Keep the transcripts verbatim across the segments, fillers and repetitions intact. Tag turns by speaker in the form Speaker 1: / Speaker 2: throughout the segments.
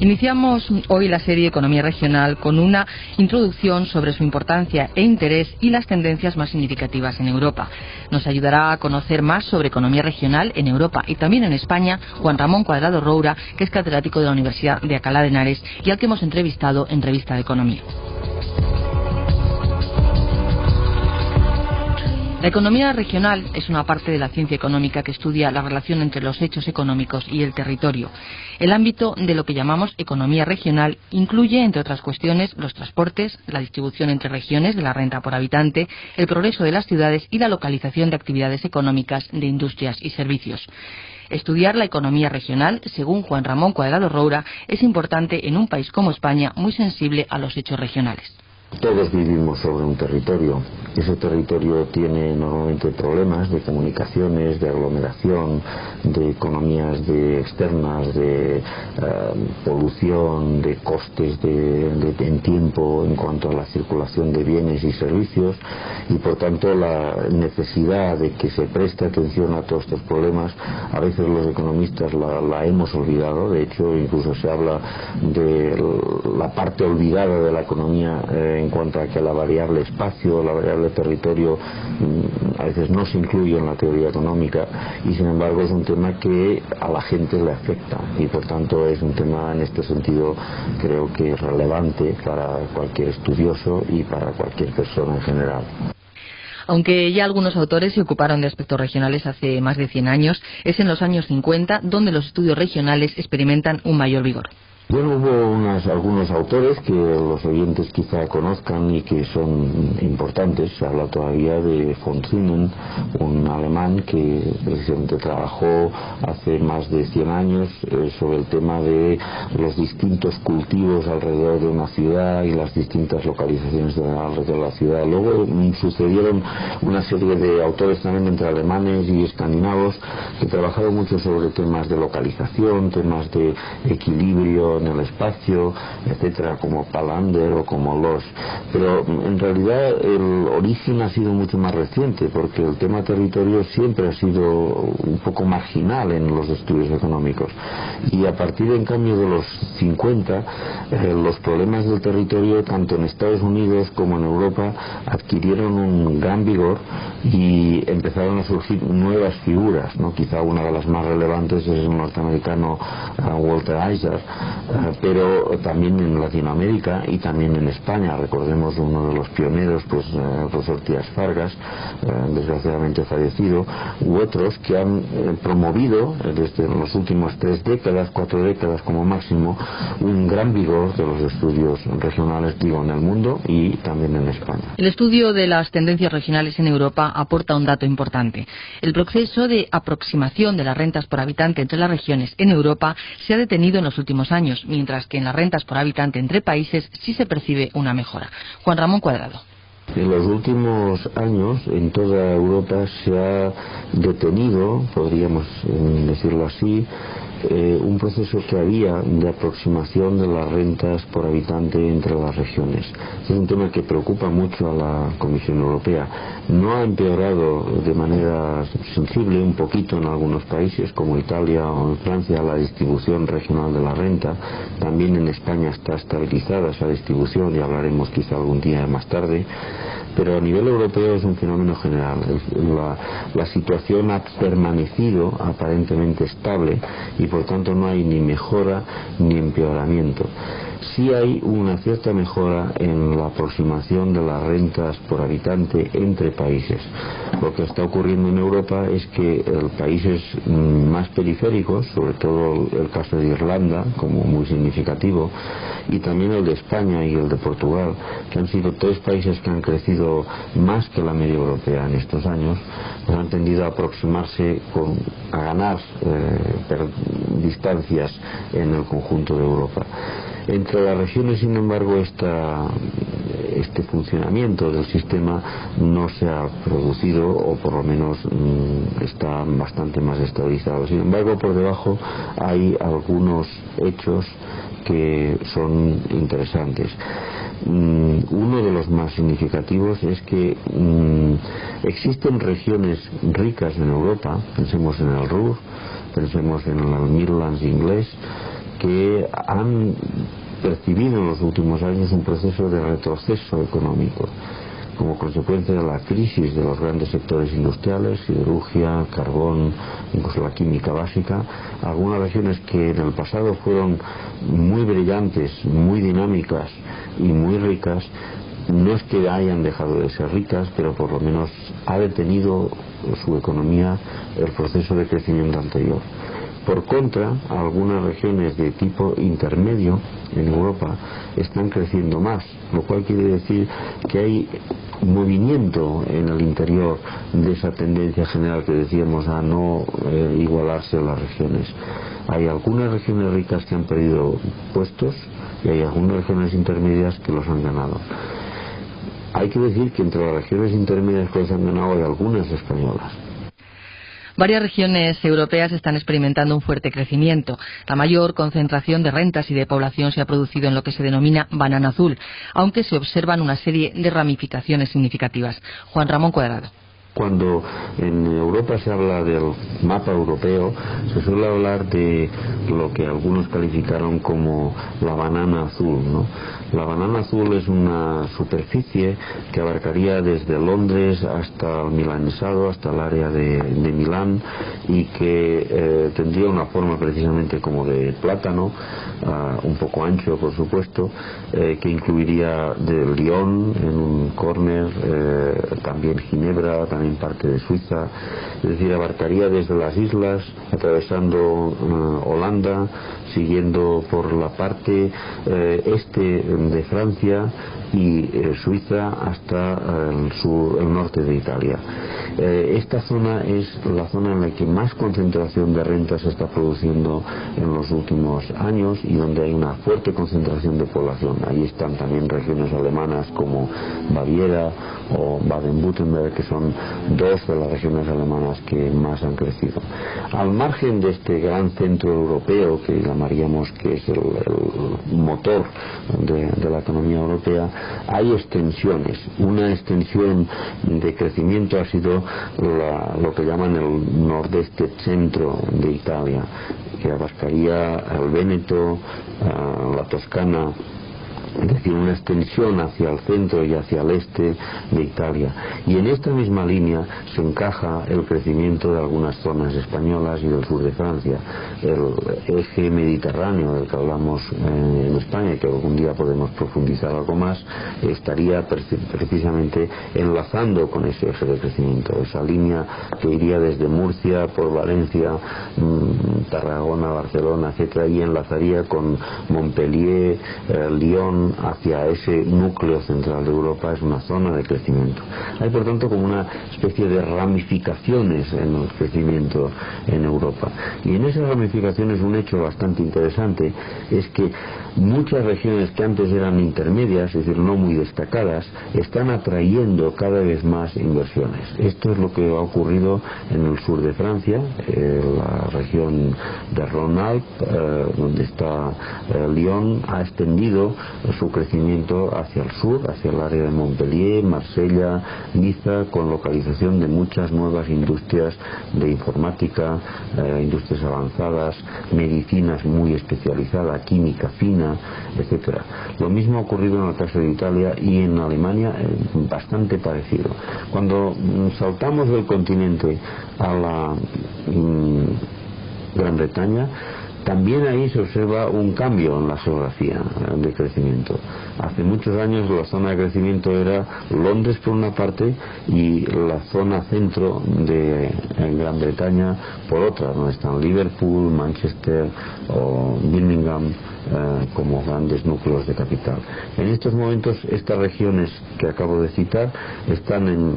Speaker 1: Iniciamos hoy la serie Economía Regional con una introducción sobre su importancia e interés y las tendencias más significativas en Europa. Nos ayudará a conocer más sobre economía regional en Europa y también en España Juan Ramón Cuadrado Roura, que es catedrático de la Universidad de Alcalá de Henares y al que hemos entrevistado en Revista de Economía. La economía regional es una parte de la ciencia económica que estudia la relación entre los hechos económicos y el territorio. El ámbito de lo que llamamos economía regional incluye, entre otras cuestiones, los transportes, la distribución entre regiones de la renta por habitante, el progreso de las ciudades y la localización de actividades económicas, de industrias y servicios. Estudiar la economía regional, según Juan Ramón Cuadrado Roura, es importante en un país como España, muy sensible a los hechos regionales.
Speaker 2: Todos vivimos sobre un territorio. Ese territorio tiene normalmente problemas de comunicaciones, de aglomeración, de economías de externas, de uh, polución, de costes de, de, en tiempo en cuanto a la circulación de bienes y servicios, y por tanto la necesidad de que se preste atención a todos estos problemas, a veces los economistas la, la hemos olvidado. De hecho, incluso se habla de la parte olvidada de la economía eh, en cuanto a que la variable espacio, la variable territorio a veces no se incluye en la teoría económica, y sin embargo es un tema que a la gente le afecta, y por tanto es un tema en este sentido creo que relevante para cualquier estudioso y para cualquier persona en general.
Speaker 1: Aunque ya algunos autores se ocuparon de aspectos regionales hace más de cien años, es en los años cincuenta donde los estudios regionales experimentan un mayor vigor.
Speaker 2: Bueno, hubo unas, algunos autores que los oyentes quizá conozcan y que son importantes. Se habla todavía de von Sinnen, un alemán que precisamente trabajó hace más de cien años eh, sobre el tema de los distintos cultivos alrededor de una ciudad y las distintas localizaciones de alrededor de la ciudad. Luego mm, sucedieron una serie de autores también entre alemanes y escandinavos que trabajaron mucho sobre temas de localización, temas de equilibrio en el espacio, etcétera, como Palander o como Loss. Pero en realidad el origen ha sido mucho más reciente, porque el tema territorio siempre ha sido un poco marginal en los estudios económicos, y a partir en cambio de los cincuenta eh, los problemas del territorio tanto en Estados Unidos como en Europa adquirieron un gran vigor y empezaron a surgir nuevas figuras, ¿no? Quizá una de las más relevantes es el norteamericano uh, Walter Isaac, uh, pero también en Latinoamérica y también en España. Recordemos uno de los pioneros, pues el profesor Tías Fargas, eh, desgraciadamente fallecido, u otros que han eh, promovido desde los últimos tres décadas, cuatro décadas como máximo, un gran vigor de los estudios regionales, digo, en el mundo y también en España.
Speaker 1: El estudio de las tendencias regionales en Europa aporta un dato importante. El proceso de aproximación de las rentas por habitante entre las regiones en Europa se ha detenido en los últimos años, mientras que en las rentas por habitante entre países sí se percibe una mejora. Juan Ramón Cuadrado.
Speaker 2: En los últimos años en toda Europa se ha detenido, podríamos decirlo así, eh, un proceso que había de aproximación de las rentas por habitante entre las regiones. Es un tema que preocupa mucho a la Comisión Europea. No ha empeorado de manera sensible, un poquito en algunos países como Italia o en Francia, la distribución regional de la renta. También en España está estabilizada esa distribución y hablaremos quizá algún día más tarde. Pero a nivel europeo es un fenómeno general. La, la situación ha permanecido aparentemente estable y por tanto no hay ni mejora ni empeoramiento. Sí hay una cierta mejora en la aproximación de las rentas por habitante entre países. Lo que está ocurriendo en Europa es que en países más periféricos, sobre todo el caso de Irlanda como muy significativo, y también el de España y el de Portugal, que han sido tres países que han crecido más que la media europea en estos años, pues han tendido a aproximarse con, a ganar eh, per, distancias en el conjunto de Europa. Entre las regiones, sin embargo, esta, este funcionamiento del sistema no se ha producido, o por lo menos mmm, está bastante más estabilizado. Sin embargo, por debajo hay algunos hechos que son interesantes. Mm, uno de los más significativos es que mm, existen regiones ricas en Europa, pensemos en el Ruhr, pensemos en el Midlands inglés, que han percibido en los últimos años un proceso de retroceso económico como consecuencia de la crisis de los grandes sectores industriales, siderurgia, carbón, incluso la química básica. Algunas regiones que en el pasado fueron muy brillantes, muy dinámicas y muy ricas, no es que hayan dejado de ser ricas, pero por lo menos ha detenido su economía el proceso de crecimiento anterior. Por contra, algunas regiones de tipo intermedio en Europa están creciendo más, lo cual quiere decir que hay movimiento en el interior de esa tendencia general que decíamos a no eh, igualarse las regiones. Hay algunas regiones ricas que han perdido puestos y hay algunas regiones intermedias que los han ganado. Hay que decir que entre las regiones intermedias que los han ganado hay algunas españolas.
Speaker 1: Varias regiones europeas están experimentando un fuerte crecimiento. La mayor concentración de rentas y de población se ha producido en lo que se denomina banana azul, aunque se observan una serie de ramificaciones significativas. Juan Ramón Cuadrado.
Speaker 2: Cuando en Europa se habla del mapa europeo, se suele hablar de lo que algunos calificaron como la banana azul, ¿no? La banana azul es una superficie que abarcaría desde Londres hasta el milanesado, hasta el área de, de Milán, y que eh, tendría una forma precisamente como de plátano, uh, un poco ancho por supuesto, eh, que incluiría de Lyon en un córner, eh, también Ginebra, también en parte de Suiza, es decir, abarcaría desde las islas, atravesando uh, Holanda, siguiendo por la parte eh, este de Francia y eh, Suiza hasta eh, el sur, el norte de Italia. Eh, esta zona es la zona en la que más concentración de rentas se está produciendo en los últimos años y donde hay una fuerte concentración de población. Ahí están también regiones alemanas como Baviera o Baden-Württemberg, que son dos de las regiones alemanas que más han crecido. Al margen de este gran centro europeo, que llamaríamos que es el, el motor de, de la economía europea, hay extensiones. Una extensión de crecimiento ha sido la, lo que llaman el nordeste centro de Italia, que abarcaría el Véneto, la Toscana, es decir, una extensión hacia el centro y hacia el este de Italia. Y en esta misma línea se encaja el crecimiento de algunas zonas españolas y del sur de Francia. El eje mediterráneo del que hablamos eh, en España, y que algún día podemos profundizar algo más, estaría precisamente enlazando con ese eje de crecimiento, esa línea que iría desde Murcia por Valencia, mmm, Tarragona, Barcelona, etcétera, y enlazaría con Montpellier, eh, Lyon, hacia ese núcleo central de Europa. Es una zona de crecimiento. Hay por tanto como una especie de ramificaciones en el crecimiento en Europa, y en esas ramificaciones un hecho bastante interesante es que muchas regiones que antes eran intermedias, es decir, no muy destacadas, están atrayendo cada vez más inversiones. Esto es lo que ha ocurrido en el sur de Francia, eh, la región de Rhône-Alpes, eh, donde está eh, Lyon, ha extendido su crecimiento hacia el sur, hacia el área de Montpellier, Marsella, Niza, con localización de muchas nuevas industrias de informática, eh, industrias avanzadas, medicinas muy especializadas, química fina, etcétera. Lo mismo ha ocurrido en el caso de Italia y en Alemania, eh, bastante parecido. Cuando mm, saltamos del continente a la mm, Gran Bretaña, también ahí se observa un cambio en la geografía de crecimiento. Hace muchos años la zona de crecimiento era Londres por una parte y la zona centro de Gran Bretaña por otra, donde están Liverpool, Manchester o Birmingham eh, como grandes núcleos de capital. En estos momentos estas regiones que acabo de citar están en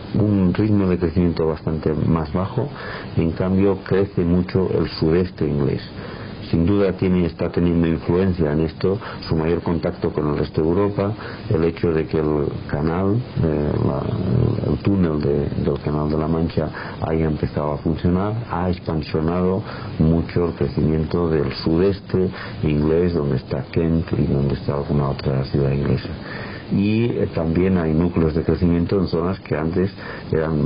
Speaker 2: un ritmo de crecimiento bastante más bajo. En cambio crece mucho el sureste inglés. Sin duda tiene, está teniendo influencia en esto su mayor contacto con el resto de Europa, el hecho de que el canal, eh, la, el túnel de, del Canal de la Mancha haya empezado a funcionar, ha expansionado mucho el crecimiento del sudeste inglés, donde está Kent y donde está alguna otra ciudad inglesa. Y eh, también hay núcleos de crecimiento en zonas que antes eran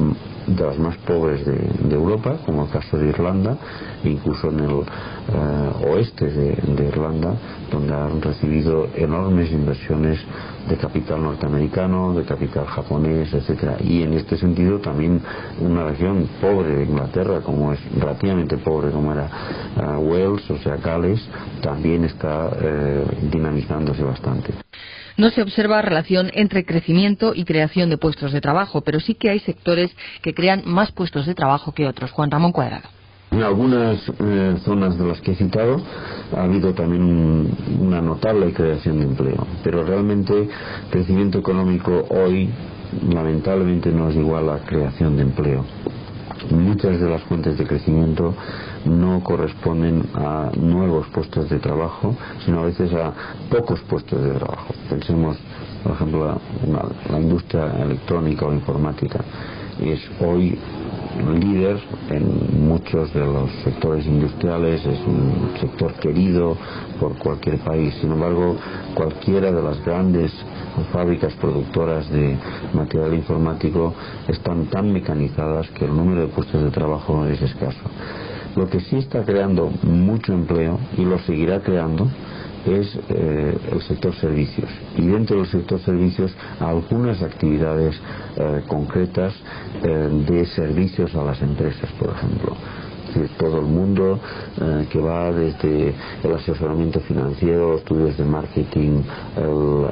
Speaker 2: de las más pobres de, de Europa, como el caso de Irlanda, incluso en el eh, oeste de, de Irlanda, donde han recibido enormes inversiones de capital norteamericano, de capital japonés, etcétera. Y en este sentido también una región pobre de Inglaterra, como es relativamente pobre como era uh, Wales, o sea Gales, también está eh, dinamizándose bastante.
Speaker 1: No se observa relación entre crecimiento y creación de puestos de trabajo, pero sí que hay sectores que crean más puestos de trabajo que otros. Juan Ramón Cuadrado.
Speaker 2: En algunas eh, zonas de las que he citado ha habido también un, una notable creación de empleo, pero realmente crecimiento económico hoy lamentablemente no es igual a creación de empleo. Muchas de las fuentes de crecimiento no corresponden a nuevos puestos de trabajo, sino a veces a pocos puestos de trabajo. Pensemos, por ejemplo, la, una, la industria electrónica o informática es hoy líder en muchos de los sectores industriales, es un sector querido por cualquier país. Sin embargo, cualquiera de las grandes fábricas productoras de material informático están tan mecanizadas que el número de puestos de trabajo es escaso. Lo que sí está creando mucho empleo y lo seguirá creando es eh, el sector servicios, y dentro del sector servicios algunas actividades eh, concretas eh, de servicios a las empresas, por ejemplo. Todo el mundo eh, que va desde el asesoramiento financiero, estudios de marketing, el,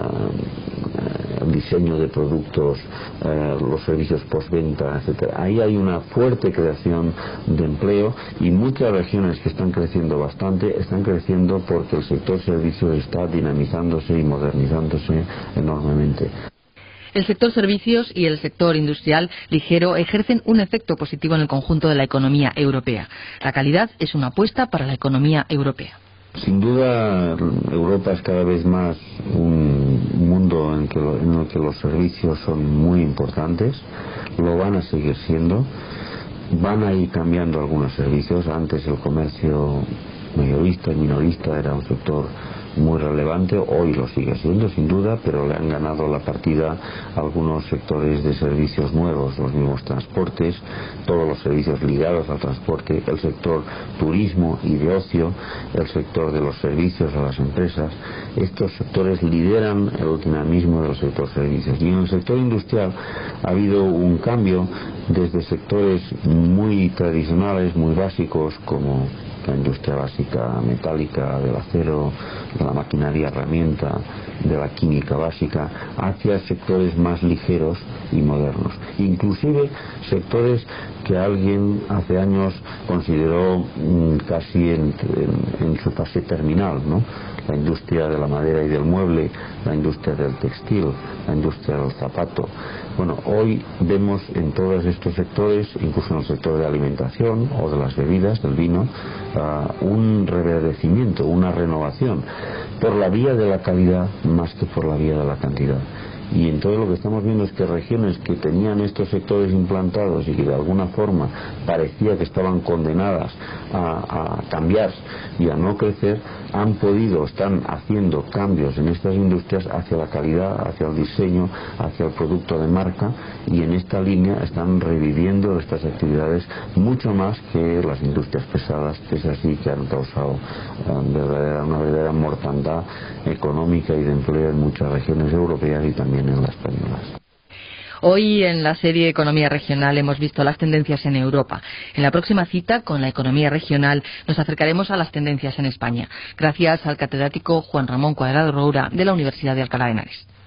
Speaker 2: uh, el diseño de productos, eh, los servicios postventa, etcétera. Ahí hay una fuerte creación de empleo, y muchas regiones que están creciendo bastante están creciendo porque el sector servicios está dinamizándose y modernizándose enormemente.
Speaker 1: El sector servicios y el sector industrial ligero ejercen un efecto positivo en el conjunto de la economía europea. La calidad es una apuesta para la economía europea.
Speaker 2: Sin duda, Europa es cada vez más un mundo en, que lo, en el que los servicios son muy importantes, lo van a seguir siendo, van a ir cambiando algunos servicios. Antes el comercio mayorista y minorista era un sector muy relevante, hoy lo sigue siendo sin duda, pero le han ganado la partida a algunos sectores de servicios nuevos, los mismos transportes, todos los servicios ligados al transporte, el sector turismo y de ocio, el sector de los servicios a las empresas. Estos sectores lideran el dinamismo del sector servicios, y en el sector industrial ha habido un cambio desde sectores muy tradicionales, muy básicos, como la industria básica metálica, del acero, de la maquinaria herramienta, de la química básica, hacia sectores más ligeros y modernos. Inclusive sectores que alguien hace años consideró mmm, casi en, en, en su fase terminal, ¿no? La industria de la madera y del mueble, la industria del textil, la industria del zapato. Bueno, hoy vemos en todos estos sectores, incluso en el sector de alimentación o de las bebidas, del vino, uh, un reverdecimiento, una renovación, por la vía de la calidad más que por la vía de la cantidad. Y entonces lo que estamos viendo es que regiones que tenían estos sectores implantados y que de alguna forma parecía que estaban condenadas a, a cambiar y a no crecer, han podido, están haciendo cambios en estas industrias hacia la calidad, hacia el diseño, hacia el producto de marca, y en esta línea están reviviendo estas actividades mucho más que las industrias pesadas, que es así que han causado um, verdadera, una verdadera mortandad económica y de empleo en muchas regiones europeas y también en las españolas.
Speaker 1: Hoy en la serie Economía Regional hemos visto las tendencias en Europa. En la próxima cita con la Economía Regional nos acercaremos a las tendencias en España, gracias al catedrático Juan Ramón Cuadrado Roura de la Universidad de Alcalá de Henares.